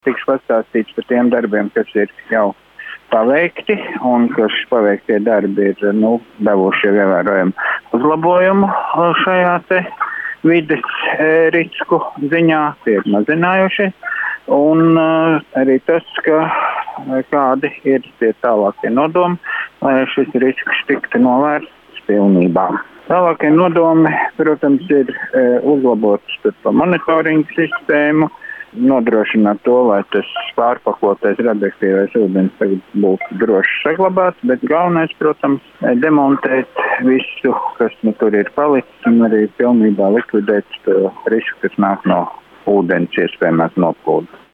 Tiks pastāstīts par tiem darbiem, kas ir jau paveikti un kas paveiktie darbi ir devuši jau ievērojumu uzlabojumu šajā te vides risku ziņā, tie ir mazinājušies. Un arī tas, ka kādi ir tie tālākie nodomi, lai šis risks tiktu novērsts pilnībā. Tālākie nodomi, protams, ir uzlabot monitoringu sistēmu, nodrošināt to, lai tas pārpakotais radioaktīvais ūdens tagad būtu droši saglabāts, bet galvenais, protams, demontēt visu, kas tur ir palicis, un arī pilnībā likvidēt to risku, kas nāk no ūdens iespējamās noplūdes.